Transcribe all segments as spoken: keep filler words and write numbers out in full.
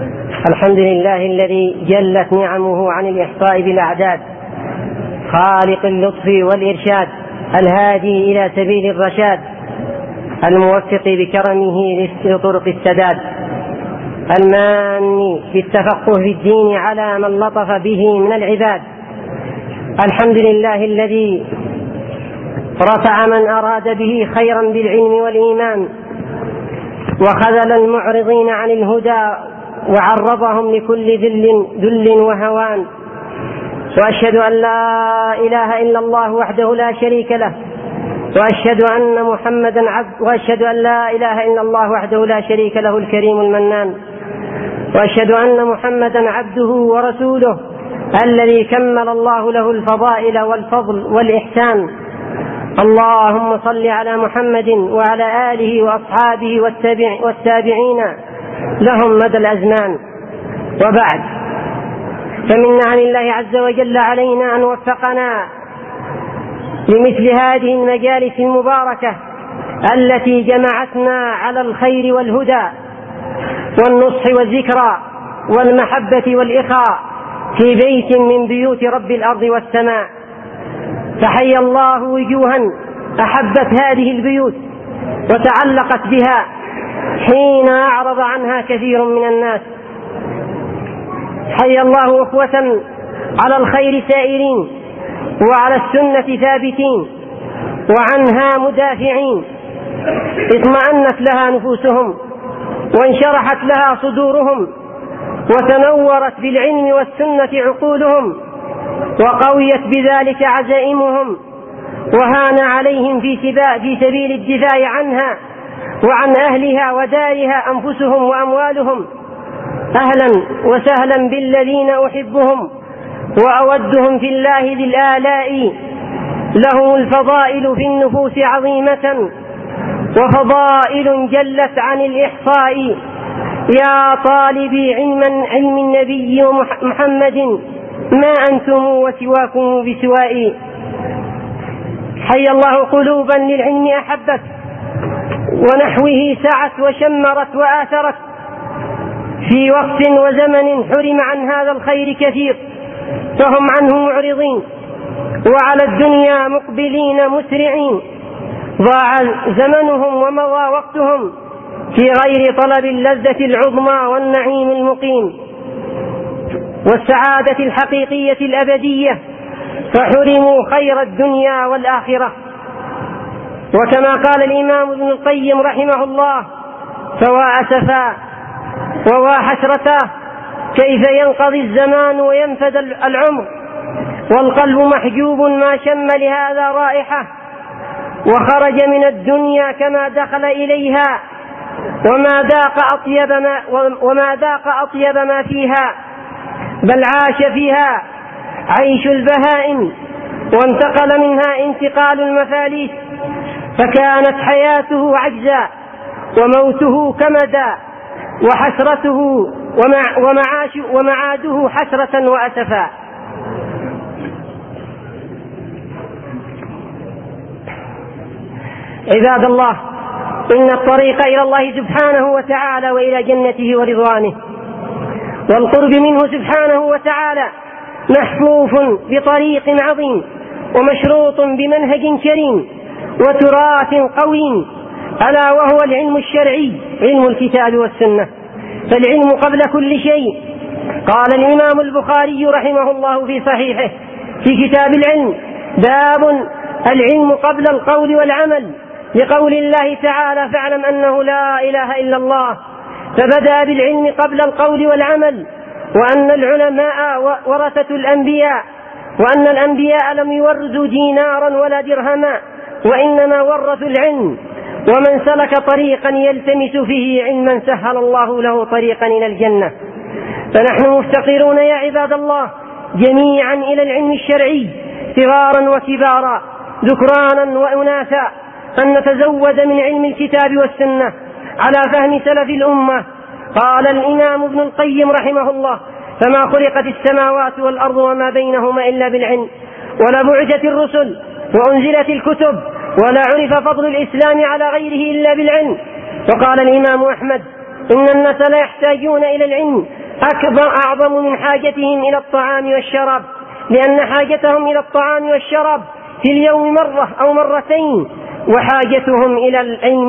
الحمد لله الذي جلت نعمه عن الإحصاء بالأعداد، خالق اللطف والإرشاد، الهادي إلى سبيل الرشاد، الموفق بكرمه لطرق السداد، الماني بالتفقه في الدين على من لطف به من العباد. الحمد لله الذي رفع من أراد به خيرا بالعلم والإيمان، وخذل المعرضين عن الهدى وعرضهم لكل ذل, ذل وهوان. وأشهد أن لا إله إلا الله وحده لا شريك له، وأشهد أن محمدا عبد وأشهد أن لا إله إلا الله وحده لا شريك له الكريم المنان. وأشهد أن محمدا عبده ورسوله الذي كمل الله له الفضائل والفضل والإحسان. اللهم صل على محمد وعلى آله وأصحابه والتابعين لهم مدى الأزمان. وبعد، فمن نعم الله عز وجل علينا أن وفقنا لمثل هذه المجالس المباركة التي جمعتنا على الخير والهدى والنصح والذكرى والمحبة والإخاء في بيت من بيوت رب الأرض والسماء. فحي الله وجوها أحبت هذه البيوت وتعلقت بها حين أعرض عنها كثير من الناس. حي الله أخوة على الخير سائرين وعلى السنة ثابتين وعنها مدافعين، اطمأنت لها نفوسهم وانشرحت لها صدورهم وتنورت بالعلم والسنة عقولهم وقويت بذلك عزائمهم، وهان عليهم في سبيل الدفاع عنها وعن أهلها ودارها أنفسهم وأموالهم. أهلا وسهلا بالذين أحبهم وأودهم في الله ذي الآلاء، لهم الفضائل في النفوس عظيمة وفضائل جلت عن الإحصاء. يا طالبي علما علم النبي محمد، ما أنتم وسواكم بسوائي. حي الله قلوبا للعلم أحبت ونحوه سعت وشمرت وآثرت في وقت وزمن حرم عن هذا الخير كثير فهم عنه معرضين، وعلى الدنيا مقبلين مسرعين. ضاع زمنهم ومضى وقتهم في غير طلب اللذة العظمى والنعيم المقيم والسعادة الحقيقية الأبدية، فحرموا خير الدنيا والآخرة. وكما قال الإمام ابن القيم رحمه الله: فوا أسفا ووا حسرتا، كيف ينقضي الزمان وينفد العمر والقلب محجوب ما شم لهذا رائحة، وخرج من الدنيا كما دخل إليها، وما ذاق أطيب ما, وما ذاق أطيب ما فيها، بل عاش فيها عيش البهائم وانتقل منها انتقال المفاليس، فكانت حياته عجزا وموته كمدا وحسرته ومعاش ومعاده حسرة وأسفا. عباد الله، إن الطريق إلى الله سبحانه وتعالى وإلى جنته ورضوانه والقرب منه سبحانه وتعالى محفوف بطريق عظيم ومشروط بمنهج كريم وتراث قويم، ألا وهو العلم الشرعي، علم الكتاب والسنة، فالعلم قبل كل شيء. قال الإمام البخاري رحمه الله في صحيحه في كتاب العلم: باب العلم قبل القول والعمل، لقول الله تعالى: فاعلم أنه لا إله إلا الله، فبدأ بالعلم قبل القول والعمل، وأن العلماء ورثة الأنبياء، وأن الأنبياء لم يورثوا دينارا ولا درهما، وإنما ورثوا العلم، ومن سلك طريقا يلتمس فيه علما سهل الله له طريقا إلى الجنة. فنحن مفتقرون يا عباد الله جميعا إلى العلم الشرعي صغارا وكبارا، ذكرانا وأناثا، أن نتزود من علم الكتاب والسنة على فهم سلف الأمة. قال الإمام ابن القيم رحمه الله: فما خلقت السماوات والأرض وما بينهما إلا بالعلم، ولا بعثت الرسل وأنزلت الكتب، ولا عرف فضل الإسلام على غيره إلا بالعلم. وقال الإمام أحمد إن الناس لا يحتاجون إلى العلم أكبر أعظم من حاجتهم إلى الطعام والشراب، لأن حاجتهم إلى الطعام والشراب في اليوم مرة أو مرتين، وحاجتهم إلى العلم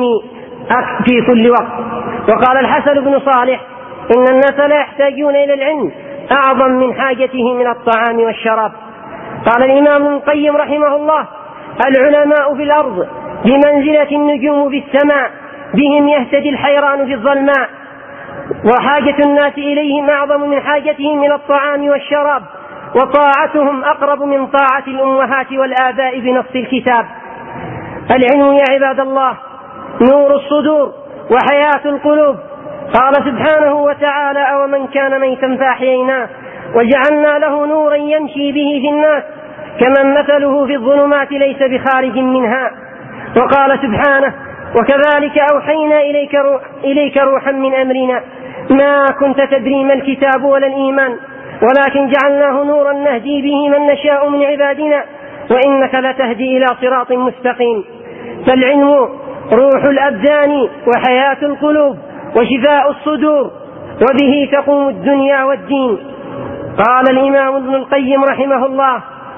في كل وقت. وقال الحسن بن صالح: إن الناس لا يحتاجون إلى العلم أعظم من حاجتهم إلى الطعام والشراب. قال الإمام ابن القيم رحمه الله: العلماء في الأرض بمنزلة النجوم في السماء، بهم يهتدي الحيران في الظلماء، وحاجة الناس إليهم أعظم من حاجتهم إلى الطعام والشراب، وطاعتهم أقرب من طاعة الأمهات والآباء بنص الكتاب. العلم يا عباد الله نور الصدور وحياة القلوب. قال سبحانه وتعالى: أومن كان ميتا فأحييناه وجعلنا له نورا يمشي به في الناس كمن مثله في الظلمات ليس بخارج منها. وقال سبحانه: وكذلك أوحينا إليك, روح إليك روحا من أمرنا ما كنت تدري ما الكتاب ولا الإيمان ولكن جعلناه نورا نهدي به من نشاء من عبادنا وإنك لتهدي إلى صراط مستقيم. فالعلم روح الأبدان وحياة القلوب وشفاء الصدور، وبه تقوم الدنيا والدين. قال الإمام ابن القيم رحمه الله: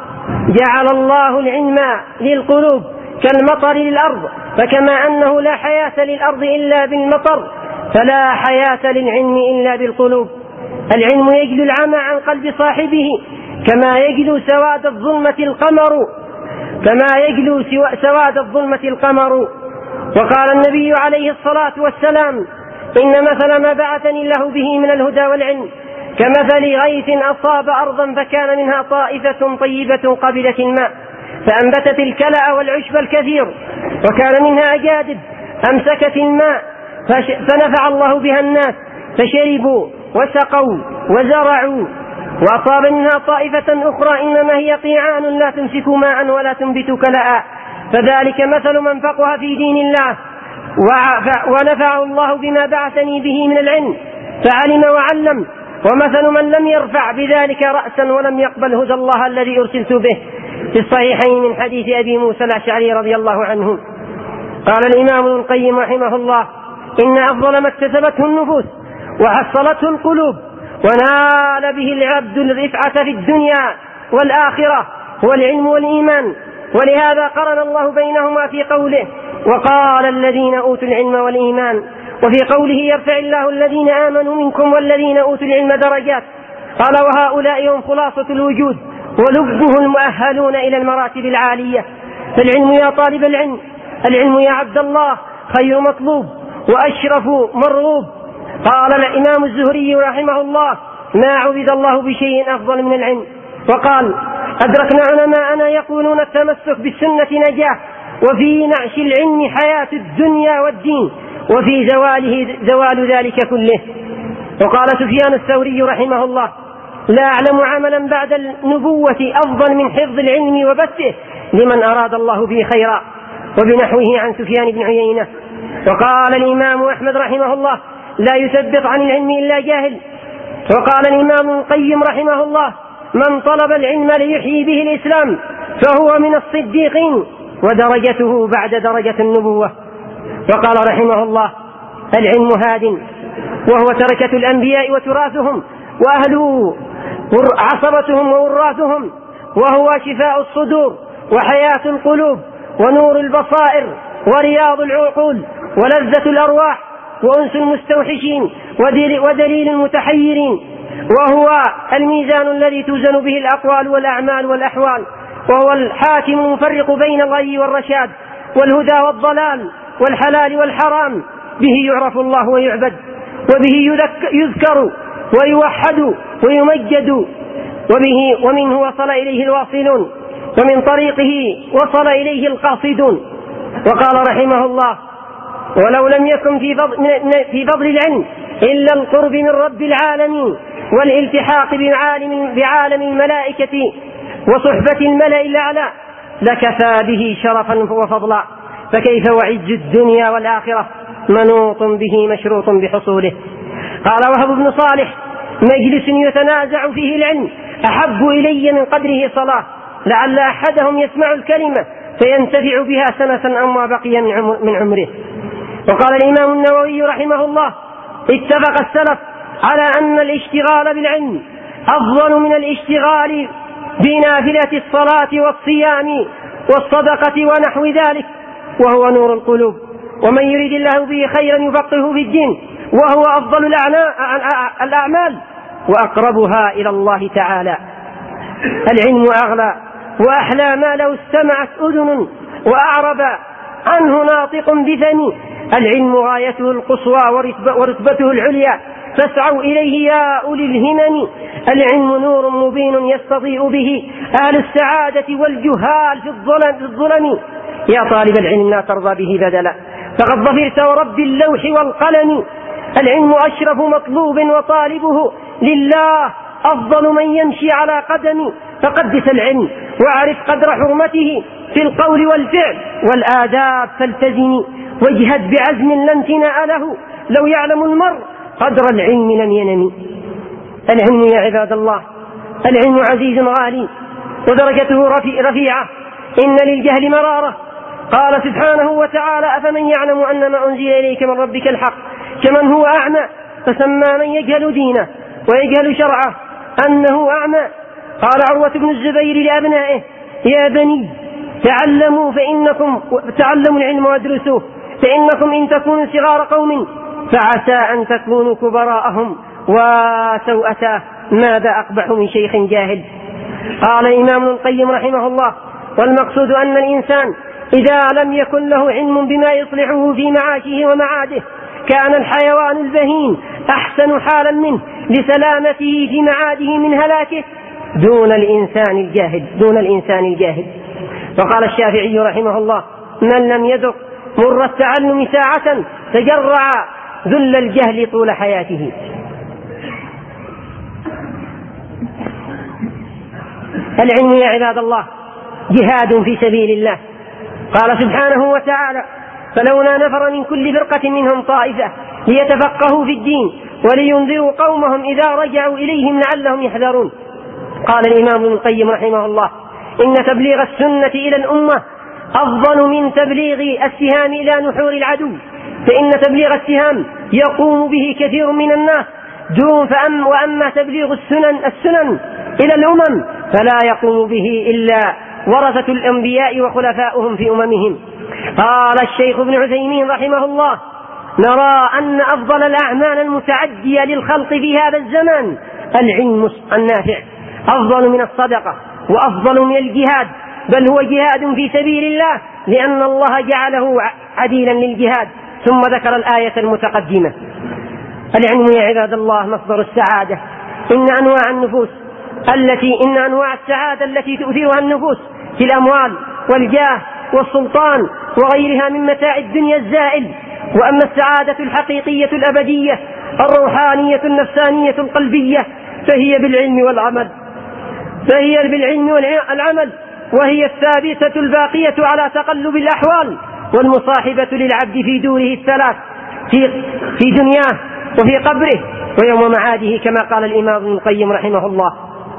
جعل الله العلم للقلوب كالمطر للأرض، فكما أنه لا حياة للأرض إلا بالمطر فلا حياة للعلم إلا بالقلوب. العلم يجلو العمى عن قلب صاحبه كما يجلو سواد الظلمة القمر كما يجلو سواد الظلمة القمر. وقال النبي عليه الصلاة والسلام: إن مثل ما بعثني الله به من الهدى والعلم كمثل غيث أصاب أرضا فكان منها طائفة طيبة قبلت الماء فأنبتت الكلأ والعشب الكثير، وكان منها أجادب أمسكت الماء فنفع الله بها الناس فشربوا وسقوا وزرعوا. وأصاب منها طائفة أخرى إنما هي قيعان لا تمسك ماء ولا تنبت كلأ، فذلك مثل من فقه في دين الله ونفعه الله بما بعثني به من العلم فعلم وعلم، ومثل من لم يرفع بذلك رأسا ولم يقبل هدى الله الذي أرسلت به، في الصحيحين من حديث أبي موسى الأشعري رضي الله عنه. قال الإمام ابن القيم رحمه الله: إن أفضل ما اكتسبته النفوس وحصلته القلوب ونال به العبد الرفعة في الدنيا والآخرة هو العلم والإيمان، ولهذا قرن الله بينهما في قوله: وقال الذين أوتوا العلم والإيمان، وفي قوله: يرفع الله الذين آمنوا منكم والذين أوتوا العلم درجات. قال: وهؤلاء هم خلاصة الوجود ولبه المؤهلون إلى المراتب العالية. فالعلم يا طالب العلم، العلم يا عبد الله خير مطلوب وأشرف مرغوب. قال الإمام الزهري رحمه الله: ما عبد الله بشيء أفضل من العلم. وقال: أدركنا علماءنا يقولون التمسك بالسنة نجاة، وفي نعش العلم حياة الدنيا والدين، وفي زواله زوال ذلك كله. وقال سفيان الثوري رحمه الله: لا أعلم عملا بعد النبوة أفضل من حفظ العلم وبثه لمن أراد الله به خيرا. وبنحوه عن سفيان بن عيينة. وقال الإمام أحمد رحمه الله: لا يثبت عن العلم إلا جاهل. وقال الإمام القيم رحمه الله: من طلب العلم ليحيي به الإسلام فهو من الصديقين ودرجته بعد درجة النبوة. وقال رحمه الله: العلم هاد وهو تركة الأنبياء وتراثهم وأهله عصبتهم ووراثهم، وهو شفاء الصدور وحياة القلوب ونور البصائر ورياض العقول ولذة الأرواح وأنس المستوحشين ودليل المتحيرين، وهو الميزان الذي توزن به الأقوال والأعمال والأحوال، وهو الحاكم المفرق بين الغي والرشاد والهدى والضلال والحلال والحرام. به يعرف الله ويعبد، وبه يذكر ويوحد ويمجد، وبه ومنه وصل إليه الواصلون ومن طريقه وصل إليه القاصدون. وقال رحمه الله: ولو لم يكن في فضل, في فضل العلم إلا القرب من رب العالمين والالتحاق بعالم, بعالم الملائكة وصحبة الملأ الأعلى لكفى به شرفا وفضلا، فكيف وعج الدنيا والآخرة منوط به مشروط بحصوله. قال وهب بن صالح: مجلس يتنازع فيه العلم أحب إلي من قدره صلاة، لعل أحدهم يسمع الكلمة فينتفع بها سنة أو ما بقي من عمره. وقال الإمام النووي رحمه الله: اتفق السلف على أن الاشتغال بالعلم أفضل من الاشتغال بنافلة الصلاة والصيام والصدقة ونحو ذلك، وهو نور القلوب. ومن يريد الله به خيرا يفقهه في الدين، وهو أفضل الأعمال وأقربها إلى الله تعالى. العلم أغلى وأحلى ما لو استمعت أذن وأعرب عنه ناطق بفم. العلم غايته القصوى ورتبته العليا، فاسعوا إليه يا أولي الهمم. العلم نور مبين يستضيء به أهل السعادة والجهال في الظلم. يا طالب العلم لا ترضى به بدلا، فقد ظفرت ورب اللوح والقلم. العلم أشرف مطلوب وطالبه لله أفضل من يمشي على قدم. فقدس العلم واعرف قدر حرمته في القول والفعل والآداب فالتزم، واجهد بعزم لا امتناء له، لو يعلم المرء قدر العلم لم ينم. العلم يا عباد الله العلم عزيز غالي ودرجته رفيعة، إن للجهل مرارة. قال سبحانه وتعالى: أفمن يعلم أن ما أنزل إليك من ربك الحق كمن هو أعمى. فسمى من يجهل دينه ويجهل شرعه أنه أعمى. قال عروة بن الزبير لأبنائه: يا بني تعلموا فإنكم تعلموا العلم وادرسوه، فإنكم إن تكونوا صغار قوم فعسى أن تكونوا كبراءهم وسوءة ماذا أقبح من شيخ جاهل. قال الإمام ابن القيم رحمه الله: والمقصود أن الإنسان إذا لم يكن له علم بما يصلحه في معاشه ومعاده كان الحيوان البهيم أحسن حالا منه لسلامته في معاده من هلاكه دون الإنسان الجاهل دون الإنسان الجاهل. وقال الشافعي رحمه الله: من لم يذق مر التعلم ساعة تجرع ذل الجهل طول حياته. العلم يا عباد الله جهاد في سبيل الله. قال سبحانه وتعالى: فلولا نفر من كل فرقة منهم طائفة ليتفقهوا في الدين ولينذروا قومهم إذا رجعوا إليهم لعلهم يحذرون. قال الإمام ابن القيم رحمه الله: إن تبليغ السنة إلى الأمة أفضل من تبليغ السهام إلى نحور العدو، فإن تبليغ السهام يقوم به كثير من الناس دون فأم وأما تبليغ السنن, السنن إلى الأمم فلا يقوم به إلا ورثة الأنبياء وخلفاؤهم في أممهم. قال الشيخ ابن عثيمين رحمه الله: نرى أن أفضل الأعمال المتعدية للخلق في هذا الزمان العلم النافع، أفضل من الصدقة وأفضل من الجهاد، بل هو جهاد في سبيل الله لأن الله جعله عديلا للجهاد. ثم ذكر الآية المتقدمة. العلم يا عباد الله مصدر السعادة. إن أنواع النفوس التي إن أنواع السعادة التي تؤثرها النفوس في الأموال والجاه والسلطان وغيرها من متاع الدنيا الزائل. وأما السعادة الحقيقية الأبدية الروحانية النفسانية القلبية فهي بالعلم والعمل فهي بالعلم والعمل وهي الثابتة الباقية على تقلب الأحوال والمصاحبة للعبد في دوره الثلاث في, في دنياه وفي قبره ويوم معاده، كما قال الإمام ابن القيم رحمه الله.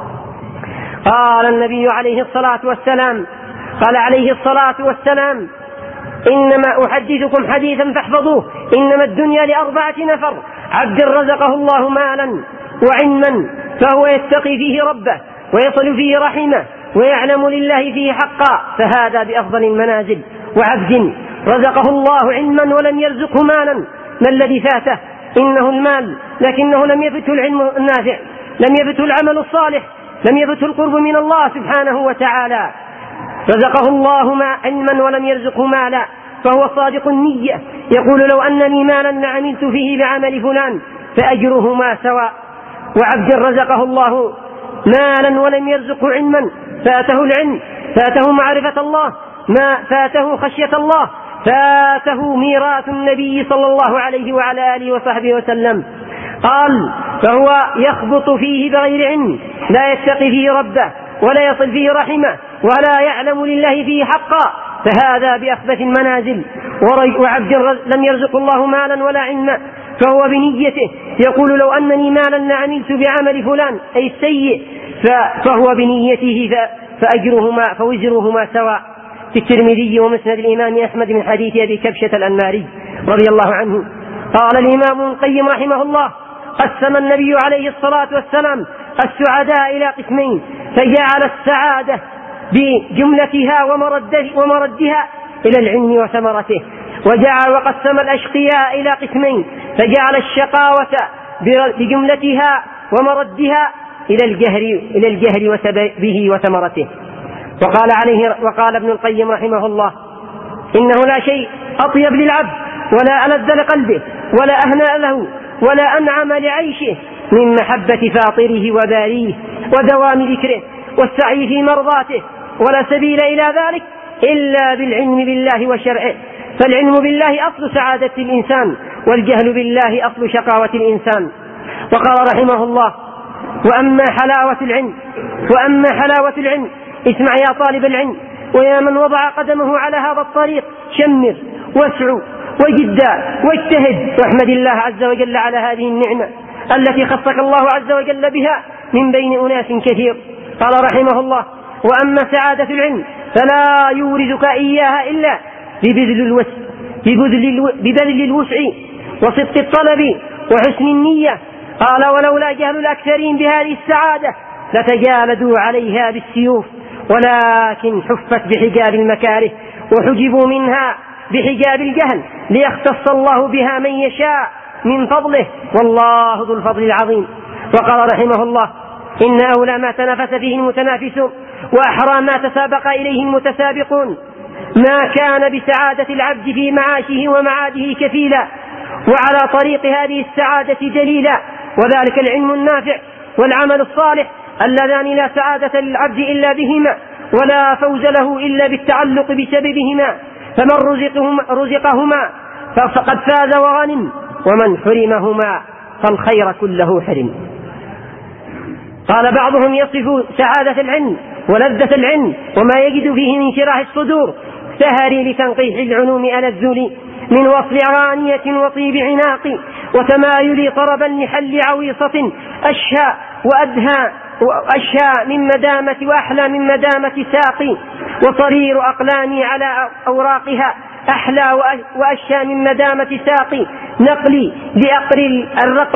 قال النبي عليه الصلاة والسلام قال عليه الصلاة والسلام: إنما أحدثكم حديثا فاحفظوه، إنما الدنيا لأربعة نفر: عبد رزقه الله مالا وعلما فهو يتقي فيه ربه ويصل فيه رحمه ويعلم لله فيه حقا فهذا بأفضل المنازل، وعبد رزقه الله علما ولم يرزقه مالا. ما الذي فاته؟ إنه المال، لكنه لم يفته العلم النافع، لم يفته العمل الصالح، لم يفته القرب من الله سبحانه وتعالى. رزقه الله ما علما ولم يرزقه مالا فهو صادق النية، يقول: لو أنني مالا لعملت فيه بعمل فلان فأجرهما سواء. وعبد رزقه الله مالا ولم يرزقه علما فاته العلم، فاته معرفة الله، ما فاته خشية الله، فاته ميراث النبي صلى الله عليه وعلى آله وصحبه وسلم. قال: فهو يخبط فيه بغير علم، لا يتقي فيه ربه ولا يصل فيه رحمه ولا يعلم لله فيه حقا فهذا بأخبث المنازل. وعبد لم يرزق الله مالا ولا علما فهو بنيته يقول: لو أنني مالا لعملت بعمل فلان أي السيء فهو بنيته فأجرهما فوزرهما سواء. في الترمذي ومسند الإمام أحمد من حديث أبي كبشة الأنماري رضي الله عنه قال الإمام ابن القيم رحمه الله: قسم النبي عليه الصلاة والسلام السعداء إلى قسمين، فجعل السعادة بجملتها ومردها إلى العلم وثمرته، وجعل وقسم الأشقياء إلى قسمين، فجعل الشقاوة بجملتها ومردها إلى الجهل إلى الجهل وسببه وثمرته. وقال عليه وقال ابن القيم رحمه الله: إنه لا شيء أطيب للعبد ولا ألذ لقلبه ولا أهنأ له ولا أنعم لعيشه من محبة فاطره وباريه ودوام ذكره والسعي في مرضاته، ولا سبيل إلى ذلك إلا بالعلم بالله وشرعه، فالعلم بالله أصل سعادة الإنسان، والجهل بالله أصل شقاوة الإنسان. وقال رحمه الله: وأما حلاوة العلم وأما حلاوة العلم اسمع يا طالب العلم، ويا من وضع قدمه على هذا الطريق، شمر واسعوا وجدا واجتهد، واحمد الله عز وجل على هذه النعمة التي خصك الله عز وجل بها من بين أناس كثير. قال رحمه الله: وأما سعادة العلم فلا يورثك إياها إلا ببذل الوسع ببذل الوسع وصدق الطلب وحسن النية. قال: ولولا جهل الأكثرين بهذه السعادة لتجالدوا عليها بالسيوف، ولكن حفت بحجاب المكاره وحجبوا منها بحجاب الجهل، ليختص الله بها من يشاء من فضله، والله ذو الفضل العظيم. وقال رحمه الله: إن أولى ما تنافس فيه المتنافسون وأحرى ما تسابق إليه المتسابقون ما كان بسعادة العبد في معاشه ومعاده كفيلا، وعلى طريق هذه السعادة دليلا، وذلك العلم النافع والعمل الصالح اللذان لا سعادة للعبد إلا بهما، ولا فوز له إلا بالتعلق بسببهما، فمن رزقهما, رزقهما فقد فاز وغنم، ومن حرمهما فالخير كله حرم. قال بعضهم يصف سعادة العلم ولذة العلم وما يجد فيه من شراح الصدور: سهري لتنقيح العلوم على الذل من وصل عانية وطيب عناق، وتمايلي طربا لحل عويصة أشهى وأدهى وأشهى من مدامة وأحلى من مدامة ساقي، وصرير أقلامي على أوراقها أحلى وأشهى من مدامة ساقي، نقلي لأقري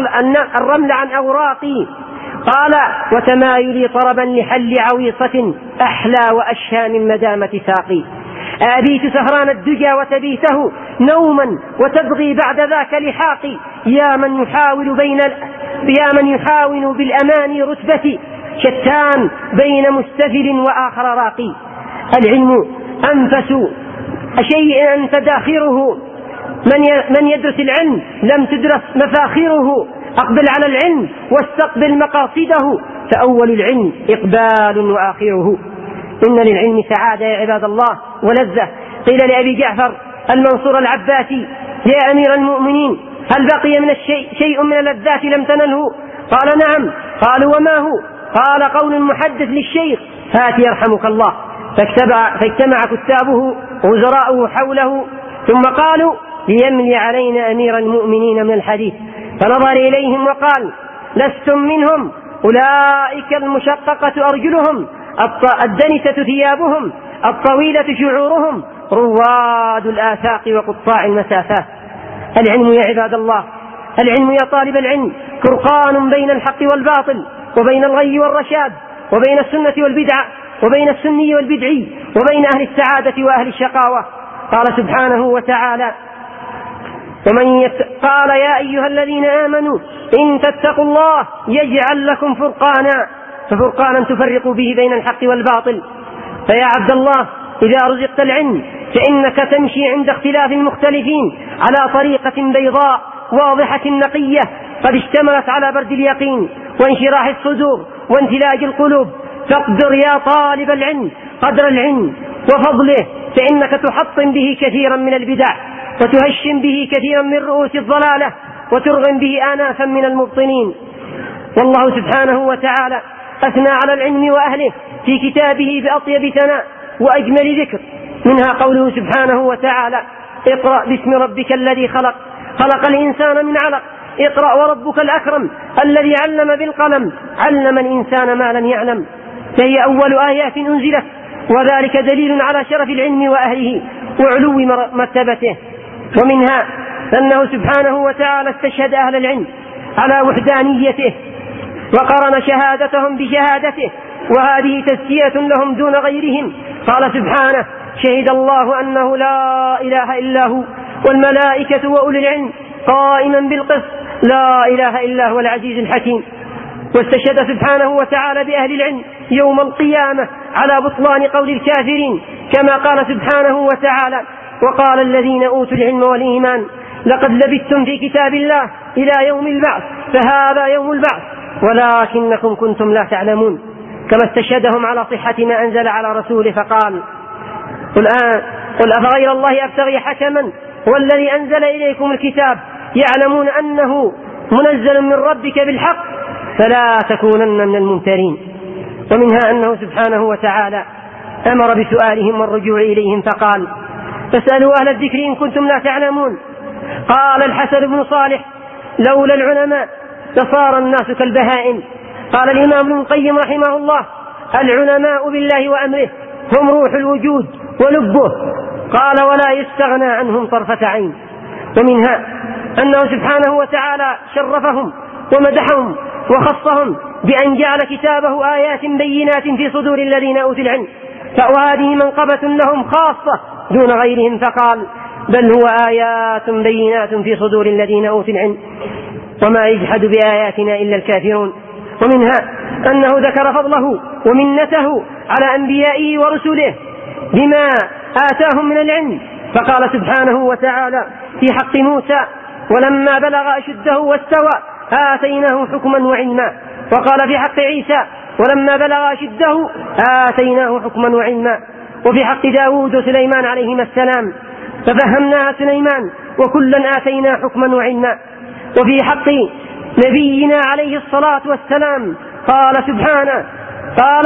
الرمل عن أوراقي. قال: وتمايلي طربا لحل عويصة أحلى وأشهى من مدامة ساقي. أبيت سهران الدجى وتبيته نوما وتبغي بعد ذاك لحاقي، يا من يحاول بين يا من يحاول بالأمان رتبتي، شتان بين مستفل وآخر راقي. العلم أنفس شيء تداخره، من يدرس العلم لم تدرس مفاخره، أقبل على العلم واستقبل مقاصده، فأول العلم إقبال وآخره. إن للعلم سعادة يا عباد الله ولذة. قيل لأبي جعفر المنصور العباسي: يا أمير المؤمنين، هل بقي من الشيء شيء من اللذات لم تنله؟ قال: نعم. قالوا: وما هو؟ قال: قول المحدث للشيخ: هات يرحمك الله. فاجتمع كتابه ووزراؤه حوله، ثم قالوا: ليملي علينا أمير المؤمنين من الحديث. فنظر إليهم وقال: لستم منهم، أولئك المشققة أرجلهم، الدنسة ثيابهم، الطويلة شعورهم، رواد الآفاق وقطاع المسافات. العلم يا عباد الله، العلم يا طالب العلم فرقان بين الحق والباطل، وبين الغي والرشاد، وبين السنة والبدعة، وبين السني والبدعي، وبين أهل السعادة وأهل الشقاوة. قال سبحانه وتعالى: ومن يت... قال: يا أيها الذين آمنوا إن تتقوا الله يجعل لكم فرقانا، ففرقانا تفرق به بين الحق والباطل. فيا عبد الله، إذا رزقت العلم فإنك تمشي عند اختلاف المختلفين على طريقة بيضاء واضحة نقية، قد اشتملت على برد اليقين وانشراح الصدور وانتلاج القلوب. فاقدر يا طالب العلم قدر العلم وفضله، فإنك تحطم به كثيرا من البدع، وتهشم به كثيرا من رؤوس الضلالة، وترغم به آنافا من المبطلين. والله سبحانه وتعالى أثنى على العلم وأهله في كتابه بأطيب ثناء وأجمل ذكر، منها قوله سبحانه وتعالى: اقرأ باسم ربك الذي خلق خلق الإنسان من علق اقرأ وربك الأكرم الذي علم بالقلم علم الإنسان ما لم يعلم. فهي أول آيات أنزلت، وذلك دليل على شرف العلم وأهله وعلو مرتبته. ومنها أنه سبحانه وتعالى استشهد أهل العلم على وحدانيته وقرن شهادتهم بشهادته، وهذه تزكية لهم دون غيرهم. قال سبحانه: شهد الله أنه لا إله إلا هو والملائكة وأولي العلم قائما بالقسط لا إله إلا هو العزيز الحكيم. واستشهد سبحانه وتعالى بأهل العلم يوم القيامة على بطلان قول الكافرين، كما قال سبحانه وتعالى: وقال الذين أوتوا العلم والإيمان لقد لبثتم في كتاب الله إلى يوم البعث فهذا يوم البعث ولكنكم كنتم لا تعلمون. كما استشهدهم على صحة ما أنزل على رسوله فقال: قل, آه قل أفغير الله أبتغي حكما هو الذي أنزل إليكم الكتاب يعلمون أنه منزل من ربك بالحق فلا تكونن من الممترين. ومنها أنه سبحانه وتعالى أمر بسؤالهم والرجوع إليهم فقال: فاسألوا أهل الذكر إن كنتم لا تعلمون. قال الحسن بن صالح: لولا العلماء لصار الناس كالبهائم. قال الإمام ابن القيم رحمه الله: العلماء بالله وأمره هم روح الوجود ولبه. قال: ولا يستغنى عنهم طرفة عين. ومنها أنه سبحانه وتعالى شرفهم ومدحهم وخصهم بأن جعل كتابه آيات بينات في صدور الذين أوتوا العلم، وهذه منقبة لهم خاصة دون غيرهم، فقال: بل هو آيات بينات في صدور الذين أوتوا العلم وما يجحد بآياتنا إلا الكافرون. ومنها أنه ذكر فضله ومنته على أنبيائه ورسله بما آتاهم من العلم، فقال سبحانه وتعالى في حق موسى: ولما بلغ أشده واستوى آتيناه حكما وعلما. وقال في حق عيسى: ولما بلغ أشده آتيناه حكما وعلما. وفي حق داود وسليمان عليهما السلام: ففهمناها سليمان وكلا آتينا حكما وعلما. وفي حق نبينا عليه الصلاة والسلام قال سبحانه: قال: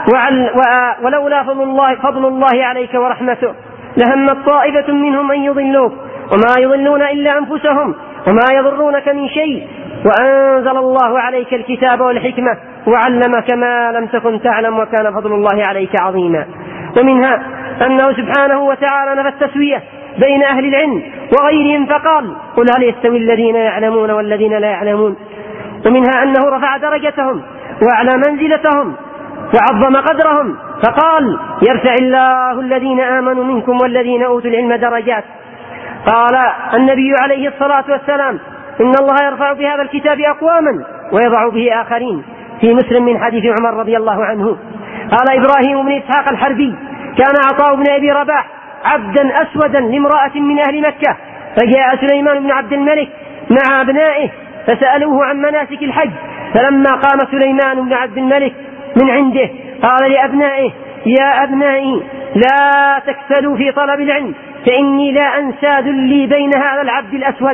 ولولا فضل الله, فضل الله عليك ورحمته لهمت طائفة منهم أن يضلوك وما يضلون إلا أنفسهم وما يضرونك من شيء وأنزل الله عليك الكتاب والحكمة وعلمك ما لم تكن تعلم وكان فضل الله عليك عظيما. ومنها أنه سبحانه وتعالى نفى التسوية بين أهل العلم وغيرهم فقال: قل هل يستوي الذين يعلمون والذين لا يعلمون. ومنها أنه رفع درجتهم وأعلى منزلتهم وعظم قدرهم فقال: يرفع الله الذين آمنوا منكم والذين أوتوا العلم درجات. قال النبي عليه الصلاة والسلام: إن الله يرفع بهذا الكتاب أقواما ويضع به آخرين، في مسلم من حديث عمر رضي الله عنه. قال إبراهيم بن إسحاق الحربي: كان عطاء بن أبي رباح عبدا أسودا لامرأة من أهل مكة، فجاء سليمان بن عبد الملك مع أبنائه فسألوه عن مناسك الحج، فلما قام سليمان بن عبد الملك من عنده قال لأبنائه: يا أبنائي لا تكسلوا في طلب العلم فإني لا أنسى ذلي بين هذا العبد الأسود.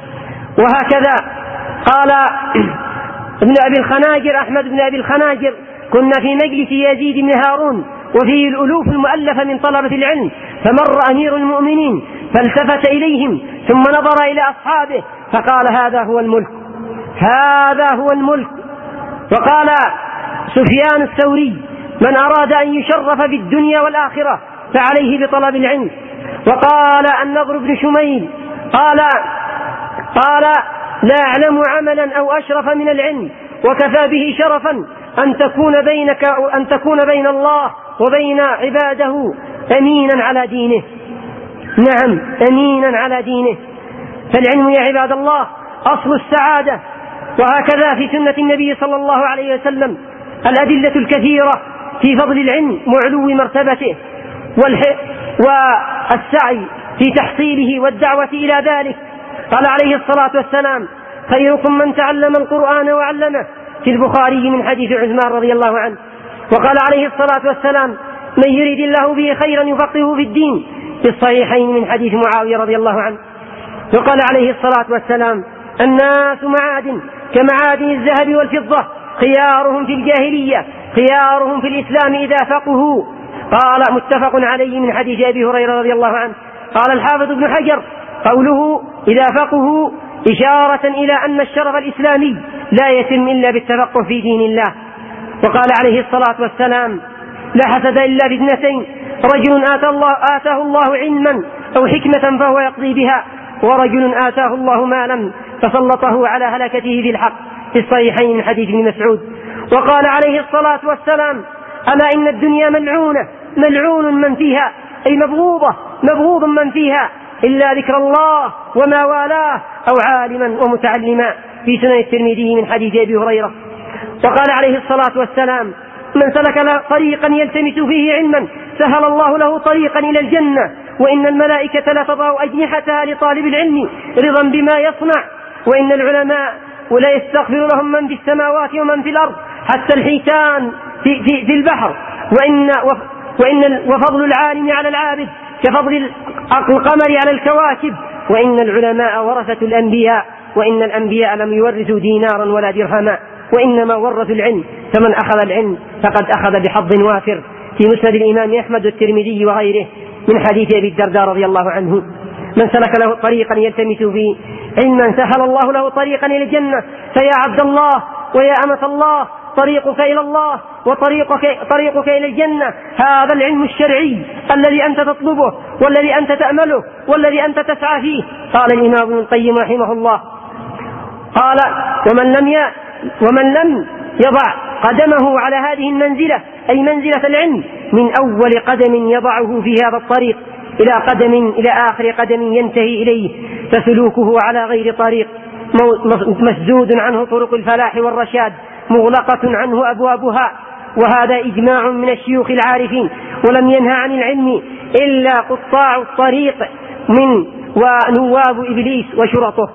وهكذا قال ابن أبي الخناجر أحمد بن أبي الخناجر: كنا في مجلس يزيد بن هارون وفيه الألوف المؤلفة من طلبة العلم، فمر أمير المؤمنين فالتفت إليهم ثم نظر إلى أصحابه فقال: هذا هو الملك، هذا هو الملك. وقال سفيان الثوري: من أراد أن يشرف بالدنيا والآخرة فعليه بطلب العلم. وقال النضر بن شميل قال قال لا أعلم عملا أو أشرف من العلم، وكفى به شرفا أن تكون بينك أن تكون بين الله وبين عباده أمينا على دينه. نعم، أمينا على دينه. فالعلم يا عباد الله أصل السعادة. وهكذا في سنة النبي صلى الله عليه وسلم الأدلة الكثيرة في فضل العلم وعلو مرتبته والسعي في تحصيله والدعوة إلى ذلك. قال عليه الصلاة والسلام: خيركم من تعلم القرآن وعلمه، في البخاري من حديث عثمان رضي الله عنه. وقال عليه الصلاة والسلام: من يريد الله به خيرا يفقهه في الدين، في الصحيحين من حديث معاوية رضي الله عنه. وقال عليه الصلاة والسلام: الناس معادن كمعادن الذهب والفضة، خيارهم في الجاهلية خيارهم في الإسلام إذا فقهوا. قال متفق عليه من حديث أبي هريرة رضي الله عنه. قال الحافظ ابن حجر: قوله إذا فقهوا إشارة إلى أن الشرف الإسلامي لا يتم إلا بالتفقه في دين الله. وقال عليه الصلاة والسلام: لا حسد إلا في اثنتين، رجل آتاه الله, آتاه الله علما أو حكمة فهو يقضي بها، ورجل آتاه الله مالا فسلطه على هلكته بالحق في الصحيحين من حديث ابن مسعود. وقال عليه الصلاة والسلام: ألا إن الدنيا ملعونة ملعون من فيها، أي مبغوضة مبغوض من فيها إلا ذكر الله وما والاه أو عالما ومتعلما، في سنن الترمذي من حديث أبي هريرة. وقال عليه الصلاة والسلام: من سلك طريقا يلتمس فيه علما سهل الله له طريقا إلى الجنة، وإن الملائكة لا تضع أجنحتها لطالب العلم رضا بما يصنع، وإن العلماء ولا يستغفر لهم من في السماوات ومن في الأرض حتى الحيتان في, في, في البحر، وإن, وإن وفضل العالم على العابد كفضل القمر على الكواكب، وإن العلماء ورثة الأنبياء، وإن الأنبياء لم يورثوا دينارا ولا درهما وإنما ورثوا العلم، فمن أخذ العلم فقد أخذ بحظ وافر، في مسند الإمام أحمد والترمذي وغيره من حديث أبي الدرداء رضي الله عنه: من سلك له طريقا يلتمس فيه علما سهل الله له طريقا إلى الجنة. فيا عبد الله ويا أمة الله، طريقك إلى الله وطريقك طريقك إلى الجنة هذا العلم الشرعي الذي أنت تطلبه والذي أنت تأمله والذي أنت تسعى فيه. قال الإمام ابن القيم رحمه الله: قال: ومن لم ي... ومن لم يضع قدمه على هذه المنزلة، أي منزلة العلم، من أول قدم يضعه في هذا الطريق إلى قدم إلى آخر قدم ينتهي إليه، فسلوكه على غير طريق، مسدود عنه طرق الفلاح والرشاد، مغلقة عنه أبوابها. وهذا إجماع من الشيوخ العارفين، ولم ينهى عن العلم إلا قطاع الطريق من ونواب إبليس وشرطه.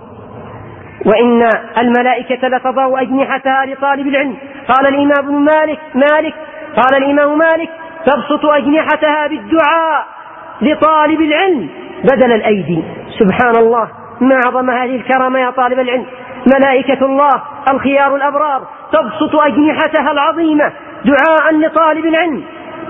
وإن الملائكة لتضع أجنحتها لطالب العلم. قال الإمام ابن مالك مالك قال الإمام مالك: تبسط أجنحتها بالدعاء لطالب العلم بدل الأيدي. سبحان الله، ما عظم هذه الكرامة يا طالب العلم. ملائكة الله الخيار الأبرار تبسط أجنحتها العظيمة دعاء لطالب العلم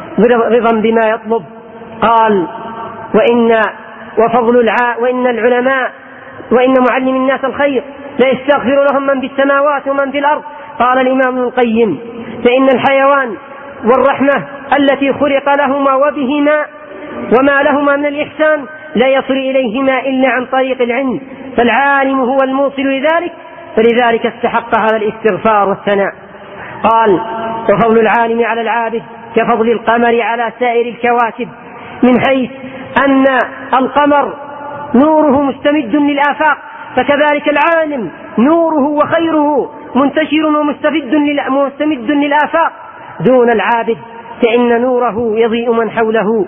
رضا بما يطلب. قال: وإن وفضل الع... وإن العلماء وإن معلم الناس الخير لا يستغفر لهم من في السماوات ومن في الأرض. قال الإمام ابن القيم: فإن الحيوان والرحمة التي خلق لهما وبهما وما لهما من الإحسان لا يصل إليهما إلا عن طريق العلم، فالعالم هو الموصل لذلك، فلذلك استحق هذا الاستغفار والثناء. قال: وفضل العالم على العابد كفضل القمر على سائر الكواكب، من حيث أن القمر نوره مستمد للآفاق، فكذلك العالم نوره وخيره منتشر ومستمد للآفاق دون العابد، فإن نوره يضيء من حوله.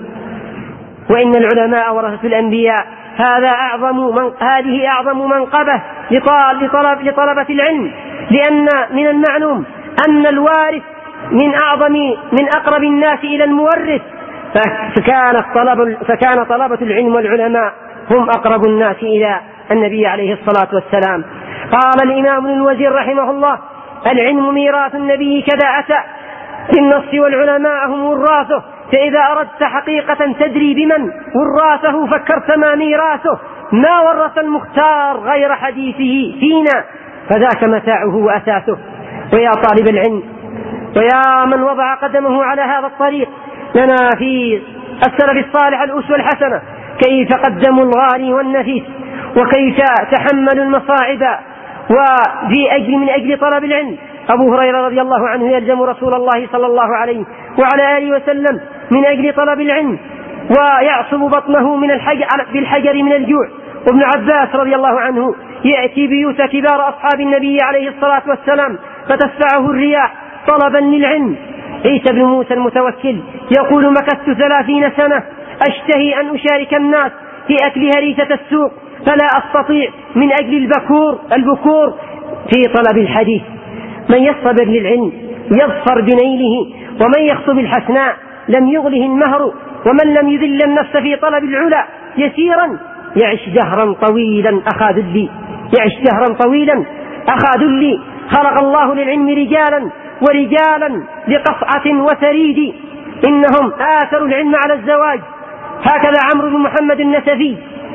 وإن العلماء ورثة الأنبياء، هذا أعظم من هذه أعظم منقبة لطلب لطلبة العلم، لأن من المعلوم أن الوارث من أعظم من أقرب الناس إلى المورث، فكان الطلب فكان طلبة العلم والعلماء هم أقرب الناس إلى النبي عليه الصلاة والسلام. قال الإمام ابن الوزير رحمه الله: العلم ميراث النبي كذا أتى بالنص، والعلماء هم وراثه، فإذا أردت حقيقة تدري بمن وراثه فكرت ما ميراثه، ما ورث المختار غير حديثه فينا، فذاك متاعه وأساسه. ويا طالب العلم ويا من وضع قدمه على هذا الطريق، لنا في السلف الصالح الأسوة الحسنة، كيف قدموا الغالي والنفيس، وكيف تحملوا المصاعب وفي أجل من أجل طلب العلم. أبو هريرة رضي الله عنه يلزم رسول الله صلى الله عليه وعلى آله وسلم من أجل طلب العلم، ويعصب بطنه من الحجر بالحجر من الجوع. وابن عباس رضي الله عنه يأتي بيوت كبار أصحاب النبي عليه الصلاة والسلام فتدفعه الرياح طلبا للعلم. عيسى بن موسى المتوكل يقول: مكثت ثلاثين سنة أشتهي أن أشارك الناس في أكل هريسة السوق، فلا أستطيع من أجل البكور البكور في طلب الحديث. من يصبر للعلم يظفر بنيله، ومن يخطب الحسناء لم يغله المهر، ومن لم يذل النفس في طلب العلا يسيرا يعش دهرا طويلا أخا ذلي يعش دهرا طويلا أخا ذلي. خلق الله للعلم رجالا ورجالا لقصعة وثريد، إنهم آثروا العلم على الزواج. هكذا عمرو بن محمد النسفي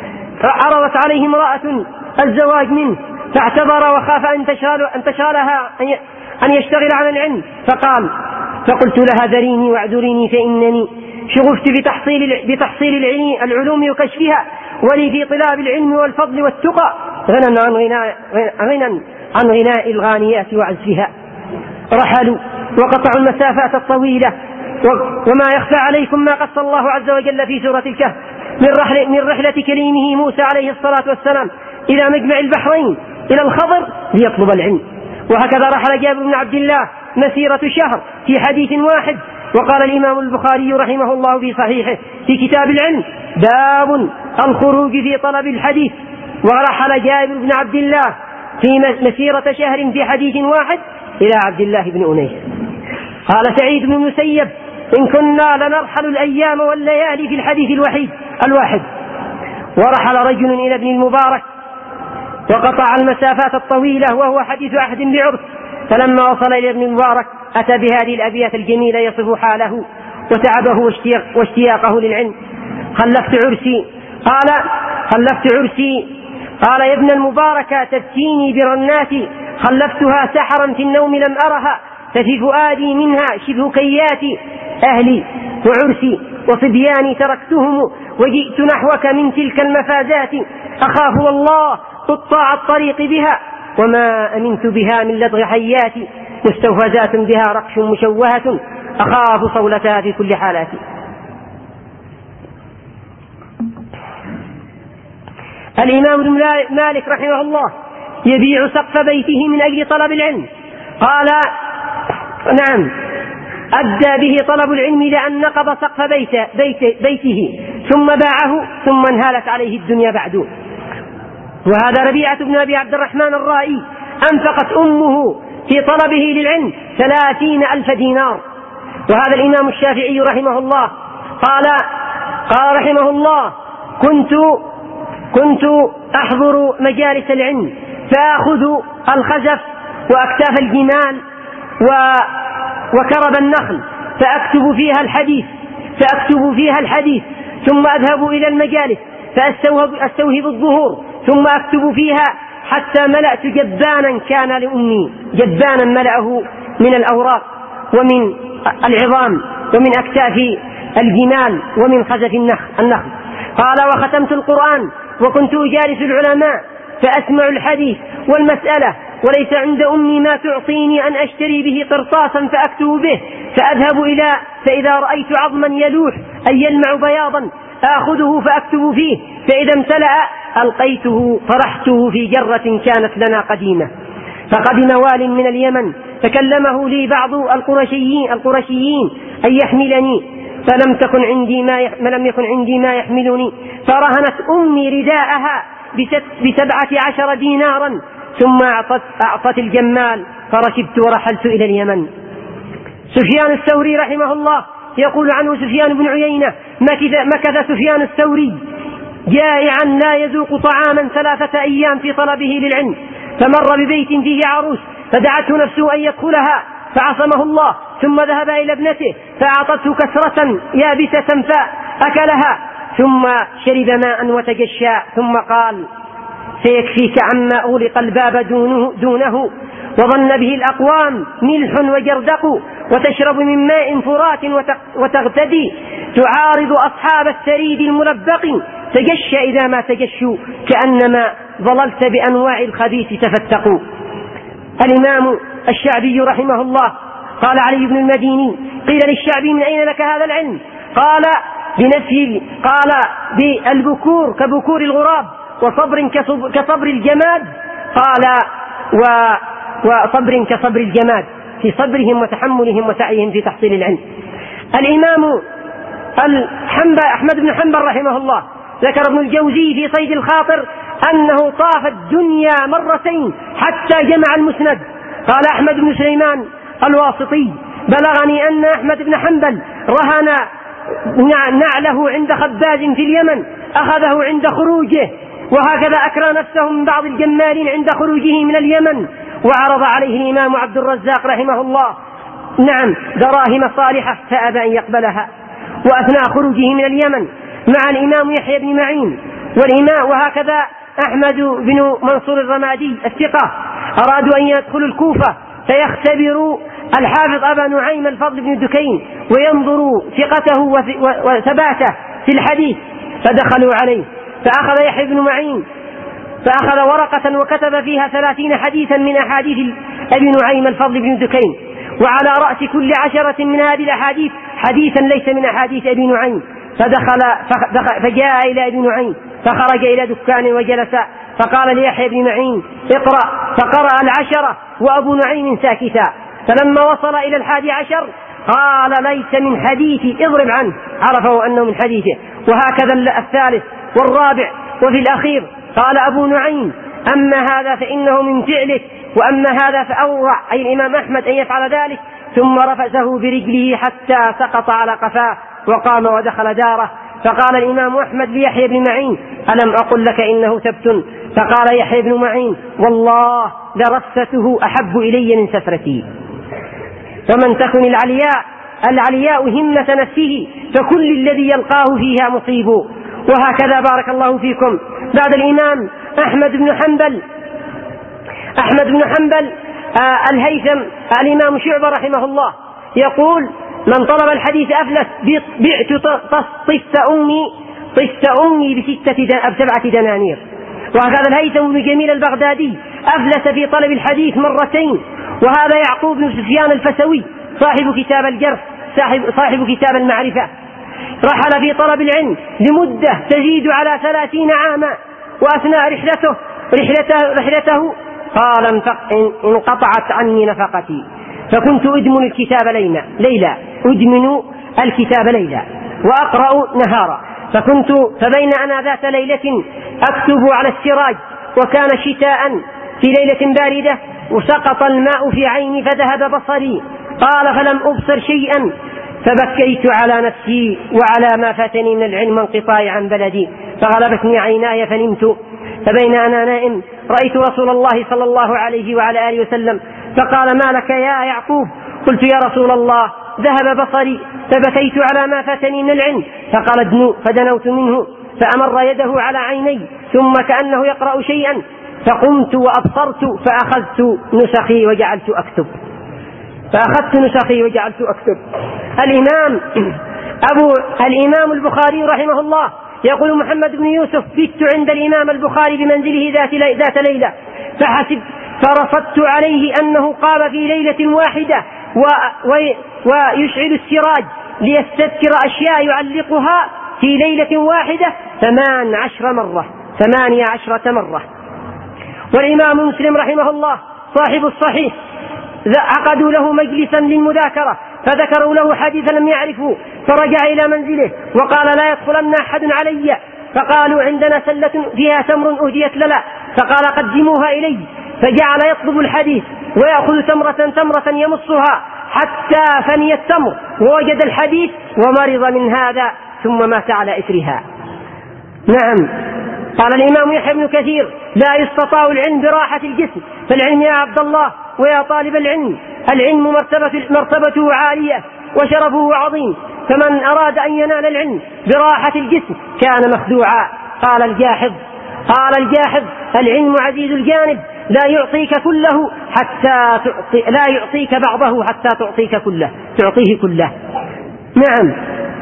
عرضت عليه امرأة الزواج منه فاعتبر وخاف أن تشغلها أن يشتغل على العلم، فقال: فقلت لها: ذريني واعذريني، فإنني شغفت بتحصيل, بتحصيل العلوم وكشفها، ولي في طلاب العلم والفضل والتقى غنى عن غناء, غنى عن غناء الغانيات وعزفها. رحلوا وقطعوا المسافات الطويلة، وما يخفى عليكم ما قص الله عز وجل في سورة الكهف من رحلة, من رحلة كليمه موسى عليه الصلاة والسلام إلى مجمع البحرين إلى الخضر ليطلب العلم. وهكذا رحل جابر بن عبد الله مسيرة شهر في حديث واحد. وقال الإمام البخاري رحمه الله في صحيحه في كتاب العلم: باب الخروج في طلب الحديث. ورحل جابر بن عبد الله في مسيرة شهر في حديث واحد إلى عبد الله بن أنيس. قال سعيد بن المسيب: إن كنا لنرحل الأيام والليالي في الحديث الوحيد الواحد. ورحل رجل إلى ابن المبارك وقطع المسافات الطويلة وهو حديث عهد بعرف، فلما وصل إلى ابن المبارك أتى بهذه الأبيات الجميلة يصف حاله وتعبه واشتياقه للعلم: خلفت عرسي قال خلفت عرسي قال يا ابن المبارك تبكيني برناتي، خلفتها سحرا في النوم لم أرها، ففي فؤادي منها شبه كيات أهلي وعرسي وصبياني تركتهم، وجئت نحوك من تلك المفازات، أخاف والله قطاع الطريق بها، وما أمنت بها من لدغ حياتي، مستوفزات بها رقش مشوهة، أخاف صولتها في كل حالاتي. الإمام ابن مالك رحمه الله يبيع سقف بيته من أجل طلب العلم. قال نعم أدى به طلب العلم لأن نقض سقف بيت بيت بيته ثم باعه ثم انهالت عليه الدنيا بعد. وهذا ربيعة بن أبي عبد الرحمن الرائي أنفقت أمه في طلبه للعلم ثلاثين ألف دينار. وهذا الإمام الشافعي رحمه الله قال قال رحمه الله: كنت كنت أحضر مجالس العلم فأخذ الخزف وأكتاف الجمال وكرب النخل فأكتب فيها الحديث فأكتب فيها الحديث ثم أذهب إلى المجالس فأستوهب الظهور ثم أكتب فيها حتى ملأت جبانا كان لأمي، جبانا ملأه من الأوراق ومن العظام ومن أكتاف الجمال ومن خزف النخل. قال: وختمت القرآن وكنت أجالس العلماء فأسمع الحديث والمسألة، وليس عند أمي ما تعطيني أن أشتري به قرطاسا فأكتب به، فأذهب إلى فإذا رأيت عظما يلوح أي يلمع بياضا آخذه فأكتب فيه، فإذا امتلأ ألقيته طرحته في جرة كانت لنا قديمة. فقدم وال من اليمن فكلمه لي بعض القرشيين القرشيين أن يحملني، فلم تكن عندي ما يح... لم يكن عندي ما يحملني، فرهنت أمي رداءها بسبعة عشر دينارا ثم أعطت, أعطت الجمال فركبت ورحلت إلى اليمن. سفيان الثوري رحمه الله يقول عنه سفيان بن عيينة: مكث سفيان الثوري جائعا لا يذوق طعاما ثلاثة أيام في طلبه للعلم، فمر ببيت فيه عروس فدعته نفسه أن يدخلها فعصمه الله، ثم ذهب إلى ابنته فأعطته كسرة يابسة فأكلها ثم شرب ماء وتجشى ثم قال: سيكفيك عما أغلق الباب دونه, دونه وظن به الأقوام ملح وجردق، وتشرب من ماء فرات وتغتدي، تعارض أصحاب الثريد الملبق، تجشى إذا ما تجشوا كأنما ظللت بأنواع الخبيث تفتقوا. الإمام الشعبي رحمه الله قال علي بن المديني: قيل للشعبي: من أين لك هذا العلم؟ قال بنفي قال بالبكور كبكور الغراب، وصبر كصبر الجماد، قال وصبر كصبر الجماد في صبرهم وتحملهم وسعيهم في تحصيل العلم. الإمام أحمد بن حنبل رحمه الله ذكر ابن الجوزي في صيد الخاطر أنه طاف الدنيا مرتين حتى جمع المسند. قال أحمد بن سليمان الواسطي: بلغني أن أحمد بن حنبل رهن نعله عند خباز في اليمن أخذه عند خروجه، وهكذا أكرى نفسه من بعض الجمالين عند خروجه من اليمن. وعرض عليه الإمام عبد الرزاق رحمه الله نعم دراهم صالحة فأبى أن يقبلها. وأثناء خروجه من اليمن مع الإمام يحيى بن معين والإمام وهكذا أحمد بن منصور الرمادي الثقة أرادوا أن يدخلوا الكوفة فيختبروا الحافظ أبا نعيم الفضل بن دكين وينظروا ثقته وثباته في الحديث، فدخلوا عليه فأخذ يحيى بن معين فأخذ ورقة وكتب فيها ثلاثين حديثا من أحاديث أبي نعيم الفضل بن دكين، وعلى رأس كل عشرة من هذه الأحاديث حديثا ليس من أحاديث أبي نعيم. فدخل فجاء إلى أبي نعيم فخرج إلى دكان وجلس، فقال ليحيى بن معين اقرأ، فقرأ العشرة وأبو نعيم ساكتا. فلما وصل إلى الحادي عشر قال ليس من حديثي، اضرب عنه، عرفوا أنه من حديثه. وهكذا الثالث والرابع، وفي الأخير قال أبو نعيم أما هذا فإنه من فعله، وأما هذا فأورع، أي الإمام أحمد، أن يفعل ذلك. ثم رفسه برجله حتى سقط على قفاه وقام ودخل داره. فقال الإمام أحمد ليحيى بن معين ألم أقل لك إنه ثبت؟ فقال يحيى بن معين والله لرثته أحب إلي من سفرتي. فمن تكن العلياء العلياء همة نفسه فكل الذي يلقاه فيها مصيب. وهكذا بارك الله فيكم بعد الإمام أحمد بن حنبل أحمد بن حنبل آه الهيثم الإمام شعبة رحمه الله يقول من طلب الحديث أفلس بعت طست أمي طست أمي بستة بسبعة دنانير. وهذا الهيثم بن جميل البغدادي أفلس في طلب الحديث مرتين. وهذا يعقوب بن سفيان الفسوي صاحب كتاب الجرح صاحب, صاحب كتاب المعرفة رحل في طلب العلم لمدة تزيد على ثلاثين عاما، وأثناء رحلته رحلته, رحلته قال انقطعت عني نفقتي فكنت أدمن الكتاب ليلا أدمن الكتاب ليلا وأقرأ نهارا. فكنت فبين أنا ذات ليلة أكتب على السراج وكان شتاء في ليلة باردة وسقط الماء في عيني فذهب بصري. قال فلم أبصر شيئا فبكيت على نفسي وعلى ما فاتني من العلم انقطاعي عن بلدي فغلبتني عيناي فنمت. فبين أنا نائم رأيت رسول الله صلى الله عليه وعلى آله وسلم فقال ما لك يا يعقوب؟ قلت يا رسول الله ذهب بصري فبكيت على ما فاتني من العلم. فقال ادنو فدنوت منه فأمر يده على عيني ثم كأنه يقرأ شيئا فقمت وأبصرت فأخذت نسخي وجعلت أكتب فأخذت نسخي وجعلت أكتب. الإمام أبو الإمام البخاري رحمه الله يقول محمد بن يوسف بت عند الإمام البخاري بمنزله ذات, لي ذات ليلة فحسب فرصدت عليه أنه قام في ليلة واحدة و و ويشعل السراج ليستذكر أشياء يعلقها في ليلة واحدة ثمان عشر مرة ثمانية عشرة مرة. والإمام مسلم رحمه الله صاحب الصحيح عقدوا له مجلسا للمذاكرة فذكروا له حديثا لم يعرفوا فرجع إلى منزله وقال لا يدخلن أحد علي. فقالوا عندنا سلة فيها تمر أهديت لنا فقال قدموها إلي. فجعل يطلب الحديث ويأخذ تمرة تمرة يمصها حتى فني التمر ووجد الحديث ومرض من هذا ثم مات على إثرها. نعم. قال الإمام يحيى بن كثير لا يستطاع العلم براحة الجسم فالعلم يا عبد الله ويا طالب العلم العلم مرتبة مرتبته عالية وشرفه عظيم فمن أراد أن ينال العلم براحة الجسم كان مخدوعا. قال الجاحظ قال الجاحظ العلم عزيز الجانب لا يعطيك كله حتى تعطي لا يعطيك بعضه حتى تعطيك كله تعطيه كله. نعم.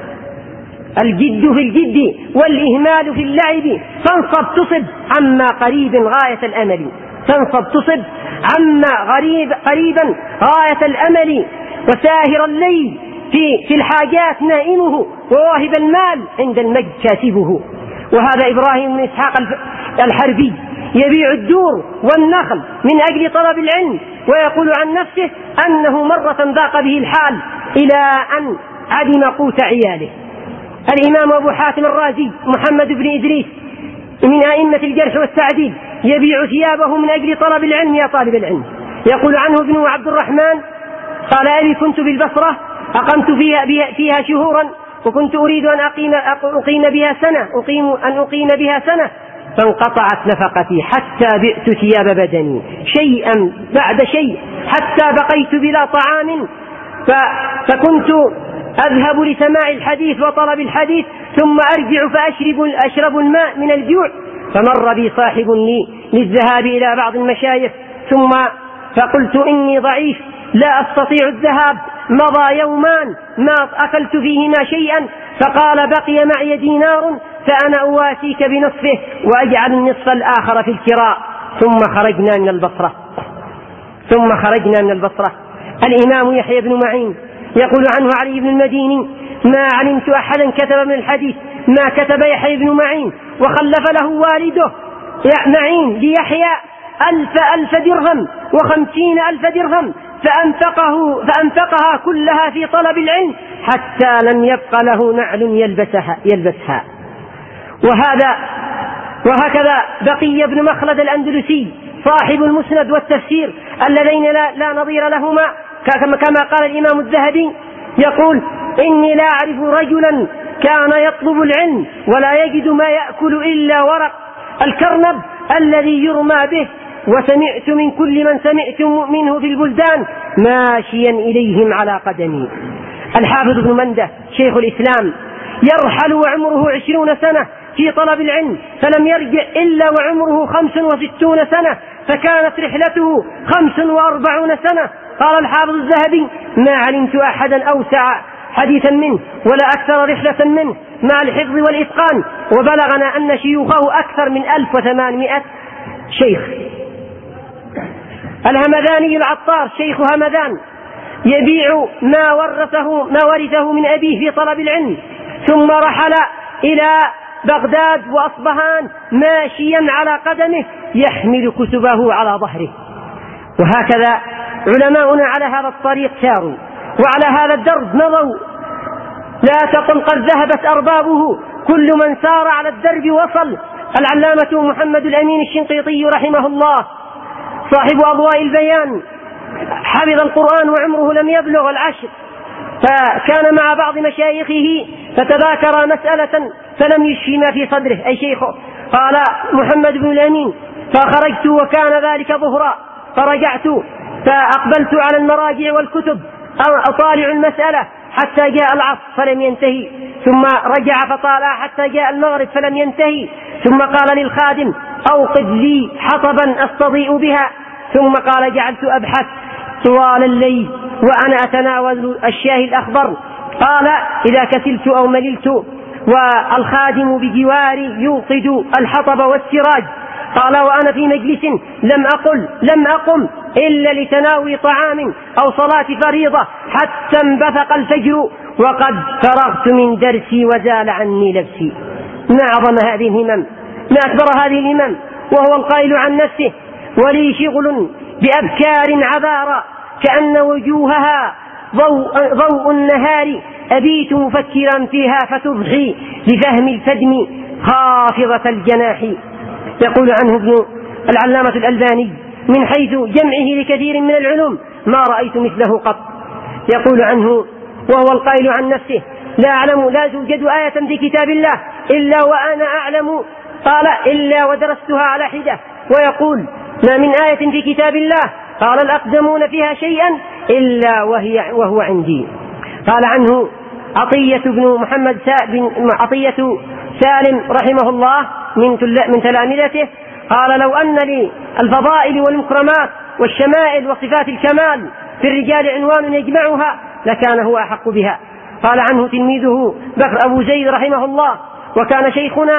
الجد في الجد والإهمال في اللعب فانصب تصب عما قريب غاية الأمل تنصب تصب عما غريب قريبا غاية الأمل. وساهر الليل في, في الحاجات نائمه وواهب المال عند المجد كاتبه. وهذا إبراهيم بن إسحاق الحربي يبيع الدور والنخل من أجل طلب العلم ويقول عن نفسه أنه مرة ضاق به الحال إلى أن عدم قوت عياله. الإمام أبو حاتم الرازي محمد بن إدريس من أئمة الجرح والتعديل يبيع ثيابه من أجل طلب العلم يا طالب العلم. يقول عنه ابن عبد الرحمن قال أبي كنت بالبصرة أقمت فيها, فيها شهورا وكنت أريد أن أقيم, أقيم بها سنة أقيم أن أقيم بها سنة فانقطعت نفقتي حتى بئت ثياب بدني شيئا بعد شيء حتى بقيت بلا طعام فكنت أذهب لسماع الحديث وطلب الحديث ثم أرجع فأشرب أشرب الماء من الجوع. فمر بي صاحب لي للذهاب إلى بعض المشايخ ثم فقلت إني ضعيف لا أستطيع الذهاب. مضى يومان ما أكلت فيهما شيئا فقال بقي معي دينار فأنا أواسيك بنصفه وأجعل النصف الآخر في الكراء. ثم خرجنا من البصرة ثم خرجنا من البصرة الإمام يحيى بن معين يقول عنه علي بن المديني: ما علمت أحدا كتب من الحديث ما كتب يحيى بن معين، وخلف له والده معين ليحيى ألف ألف درهم وخمسين ألف درهم فأنفقه فأنفقها كلها في طلب العلم حتى لم يبق له نعل يلبسها, يلبسها. وهذا وهكذا بقي بن مخلد الأندلسي صاحب المسند والتفسير اللذين لا, لا نظير لهما، كما قال الإمام الذهبي يقول: إني لا أعرف رجلا كان يطلب العلم ولا يجد ما يأكل إلا ورق الكرنب الذي يرمى به، وسمعت من كل من سمعت منه في البلدان ماشيا إليهم على قدمي. الحافظ ابن منده شيخ الإسلام يرحل وعمره عشرون سنة في طلب العلم، فلم يرجع إلا وعمره خمس وستون سنة، فكانت رحلته خمس وأربعون سنة. قال الحافظ الذهبي: ما علمت أحدا أوسع حديثا منه ولا أكثر رحلة منه مع الحفظ والإتقان، وبلغنا أن شيوخه أكثر من ألف وثمانمائة شيخ. الهمذاني العطار شيخ همذان يبيع ما ورثه ما ورثه من أبيه في طلب العلم، ثم رحل إلى بغداد وأصبهان ماشيا على قدمه يحمل كتبه على ظهره. وهكذا علماؤنا على هذا الطريق ساروا، وعلى هذا الدرب مضوا. لا تقل قد ذهبت أربابه، كل من سار على الدرب وصل. العلامة محمد الأمين الشنقيطي رحمه الله صاحب أضواء البيان حفظ القرآن وعمره لم يبلغ العشر، فكان مع بعض مشايخه فتذاكر مسألة فلم يشفي ما في صدره أي شيخه. قال محمد بن الأمين: فخرجت وكان ذلك ظهرا، فرجعت فأقبلت على المراجع والكتب أطالع المسألة حتى جاء العصر فلم ينتهي، ثم رجع فطالع حتى جاء المغرب فلم ينتهي، ثم قال للخادم: أوقد لي حطبا أستضيء بها، ثم قال: جعلت أبحث طوال الليل وأنا أتناول الشاي الأخضر. قال: إذا كسلت أو مللت والخادم بجواري يوقد الحطب والسراج. قال: وأنا في مجلس لم أقل لم أقم إلا لتناول طعام أو صلاة فريضة حتى انبثق الفجر وقد فرغت من درسي وزال عني لبسي. ما أعظم هذه الهمم، ما أكبر هذه الهمم، وهو القائل عن نفسه: ولي شغل بأبكار عذارى كأن وجوهها ضوء, ضوء النهار أبيت مفكرا فيها فتضحي لفهم الفدم خافضة الجناح. يقول عنه ابن العلامة الألباني من حيث جمعه لكثير من العلوم: ما رأيت مثله قط. يقول عنه وهو القائل عن نفسه: لا أعلم لا توجد آية في كتاب الله إلا وأنا أعلم، قال: إلا ودرستها على حدة. ويقول: ما من آية في كتاب الله قال الأقدمون فيها شيئا إلا وهي وهو عندي. قال عنه عطية بن محمد عطية سالم رحمه الله من تلامذته: قال: لو أن لي الفضائل والمكرمات والشمائل وصفات الكمال في الرجال عنوان يجمعها لكان هو أحق بها. قال عنه تلميذه بكر أبو زيد رحمه الله: وكان شيخنا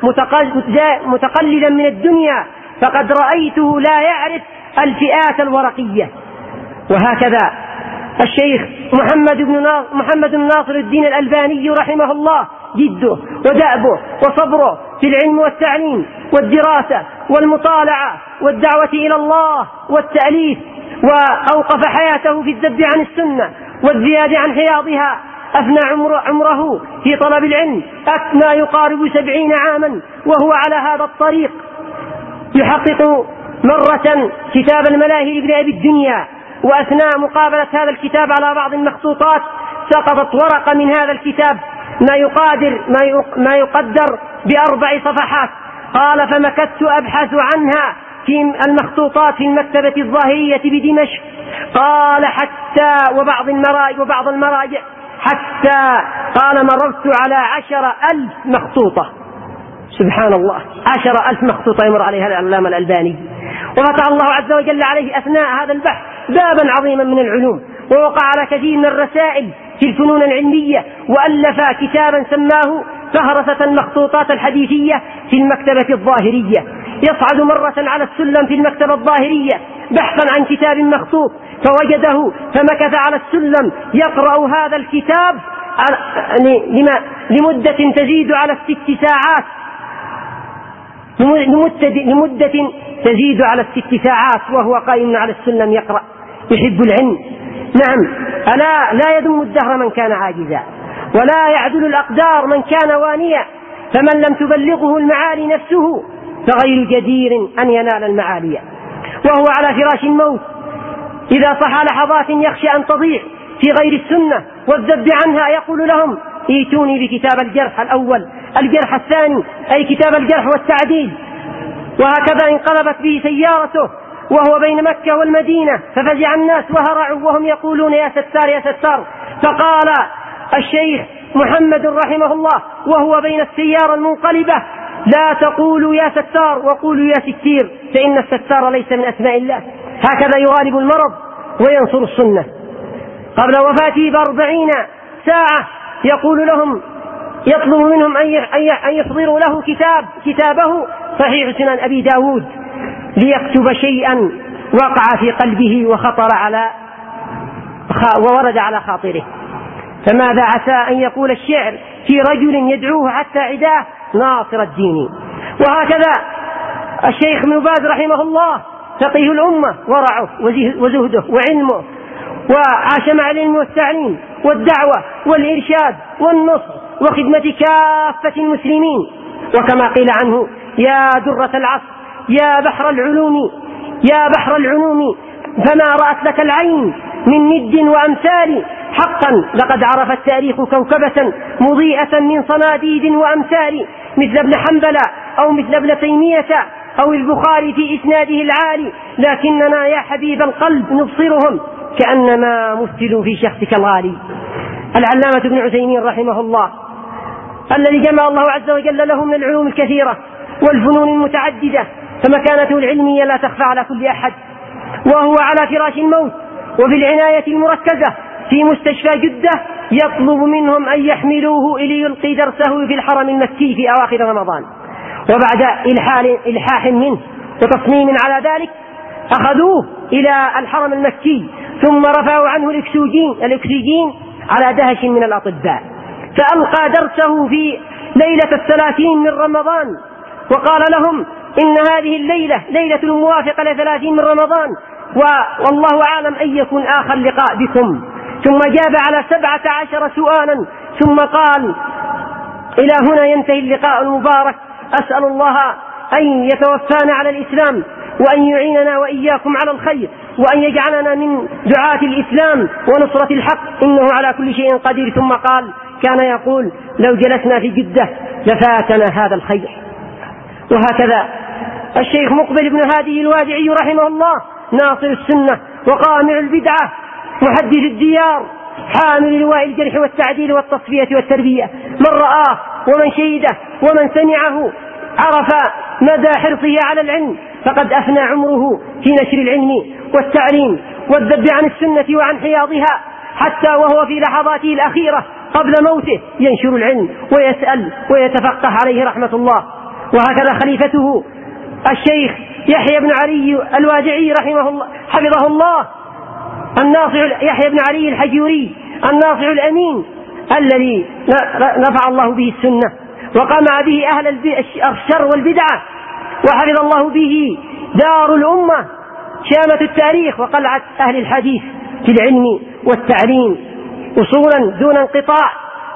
متقللا من الدنيا فقد رأيته لا يعرف الفئات الورقية. وهكذا الشيخ محمد بن محمد ناصر الدين الألباني رحمه الله جده ودأبه وصبره في العلم والتعليم والدراسة والمطالعة والدعوة إلى الله والتأليف، وأوقف حياته في الذب عن السنة والزياد عن حياضها. أفنى عمره في طلب العلم ما يقارب سبعين عاما وهو على هذا الطريق. يحقق مرة كتاب الملاهي لابن أبي الدنيا، وأثناء مقابلة هذا الكتاب على بعض المخطوطات سقطت ورقة من هذا الكتاب ما يقدر ما يقدر بأربع صفحات. قال: فمكثت أبحث عنها في المخطوطات في المكتبة الظاهرية بدمشق. قال: حتى وبعض المراجع وبعض المراجع حتى قال: مررت على عشر ألف مخطوطة. سبحان الله، عشر ألف مخطوطة يمر عليها العلامة الألباني. وفتح الله عز وجل عليه أثناء هذا البحث بابا عظيما من العلوم، ووقع على كثير من الرسائل في الفنون العلمية، وألف كتابا سماه فهرسة المخطوطات الحديثية في المكتبة الظاهرية، يصعد مرة على السلم في المكتبة الظاهرية بحثا عن كتاب مخطوط فوجده، فمكث على السلم يقرأ هذا الكتاب لمدة تزيد على الست ساعات لمدة تزيد على الست ساعات وهو قائم على السلم يقرأ، يحب العلم. نعم، ألا لا يذم الدهر من كان عاجزا، ولا يعدل الأقدار من كان وانيا، فمن لم تبلغه المعالي نفسه فغير جدير أن ينال المعالي. وهو على فراش الموت إذا صح لحظات يخشى أن تضيع في غير السنة والذب عنها يقول لهم: ائتوني بكتاب الجرح الأول، الجرح الثاني أي كتاب الجرح والتعديل. وهكذا انقلبت به سيارته وهو بين مكة والمدينة، ففزع الناس وهرعوا وهم يقولون: يا ستار يا ستار. فقال الشيخ محمد رحمه الله وهو بين السيارة المنقلبة: لا تقولوا يا ستار وقولوا يا ستير، فإن الستار ليس من أسماء الله. هكذا يغالب المرض وينصر السنة. قبل وفاته بأربعين ساعة يقول لهم، يطلب منهم أن يحضروا له كتاب كتابه صحيح سنن أبي داود ليكتب شيئا وقع في قلبه وخطر على وورد على خاطره. فماذا عسى أن يقول الشعر في رجل يدعوه حتى عداه ناصر الدين. وهكذا الشيخ ابن باز رحمه الله فقيه الأمة، ورعه وزهده وعلمه، وعاش مع العلم والتعليم والدعوة والإرشاد والنصر وخدمة كافة المسلمين. وكما قيل عنه: يا درة العصر يا بحر العلوم يا بحر العلوم فما رأت لك العين من ند وأمثال. حقا لقد عرف التاريخ كوكبة مضيئة من صناديد وأمثال، مثل ابن حنبل أو مثل ابن تيمية أو البخاري في إسناده العالي، لكننا يا حبيب القلب نبصرهم كأنما مثلوا في شخصك الغالي. العلامة ابن عثيمين رحمه الله الذي جمع الله عز وجل له من العلوم الكثيرة والفنون المتعددة، فمكانته العلمية لا تخفى على كل أحد، وهو على فراش الموت وفي العناية المركزة في مستشفى جدة يطلب منهم أن يحملوه إلي يلقي درسه في الحرم المكي في أواخر رمضان. وبعد إلحاح منه وتصميم على ذلك أخذوه إلى الحرم المكي، ثم رفعوا عنه الأكسجين, الأكسجين على دهش من الأطباء، فألقى درسه في ليلة الثلاثين من رمضان، وقال لهم: إن هذه الليلة ليلة الموافقة لثلاثين من رمضان، والله أعلم أن يكون آخر لقاء بكم. ثم جاب على سبعة عشر سؤالا، ثم قال: إلى هنا ينتهي اللقاء المبارك، أسأل الله أن يتوفانا على الإسلام، وأن يعيننا وإياكم على الخير، وأن يجعلنا من دعاة الإسلام ونصرة الحق، إنه على كل شيء قدير. ثم قال: كان يقول: لو جلسنا في جدة لفاتنا هذا الخير. وهكذا الشيخ مقبل بن هادي الوادعي رحمه الله ناصر السنة وقامع البدعة، محدث الديار، حامل لواء الجرح والتعديل والتصفية والتربية، من رآه ومن شهده ومن سمعه عرف مدى حرصه على العلم، فقد أفنى عمره في نشر العلم والتعليم والذب عن السنة وعن حياضها، حتى وهو في لحظاته الأخيرة قبل موته ينشر العلم ويسأل ويتفقه عليه رحمة الله. وهكذا خليفته الشيخ يحيى بن علي الوادعي رحمه الله حفظه الله، الناصع يحيى بن علي الحجوري الناصع الأمين، الذي نفع الله به السنة وقمع به أهل الشر والبدعة، وحفظ الله به دار الأمة شامة التاريخ وقلعة أهل الحديث في العلم والتعليم أصولا دون انقطاع.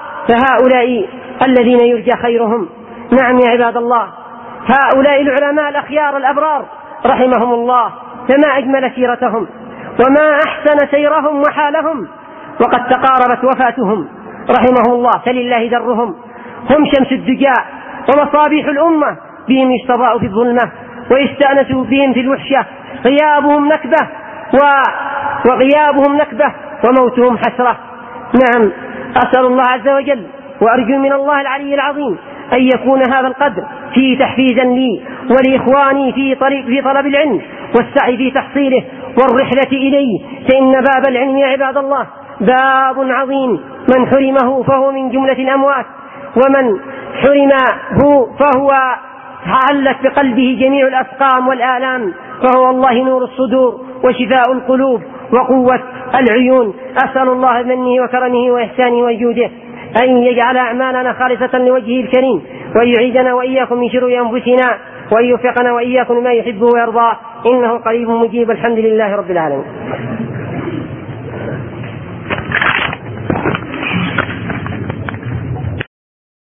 فهؤلاء الذين يرجى خيرهم. نعم يا عباد الله، هؤلاء العلماء الأخيار الأبرار رحمهم الله، فما أجمل سيرتهم وما أحسن سيرهم وحالهم، وقد تقاربت وفاتهم رحمهم الله، فلله درهم. هم شمس الدجاء ومصابيح الأمة، بهم يستضاء في الظلمة ويستأنسوا بهم في الوحشة، غيابهم نكبة وغيابهم نكبة وموتهم حسرة. نعم، أسأل الله عز وجل وأرجو من الله العلي العظيم أن يكون هذا القدر فيه تحفيزا لي ولإخواني في طريق في طلب العلم والسعي في تحصيله والرحلة إليه، فإن باب العلم يا عباد الله باب عظيم، من حرمه فهو من جملة الأموات، ومن حرمه فهو تعلق بقلبه جميع الأسقام والآلام، فهو الله نور الصدور وشفاء القلوب وقوة العيون. أسأل الله بمنه وكرمه وإحسانه وجوده أن يجعل أعمالنا خالصة لوجهه الكريم، وأن يعيذنا وإياكم من شرور أنفسنا، وأن يوفقنا وإياكم لما يحبه ويرضاه، إنه قريب مجيب. الحمد لله رب العالمين.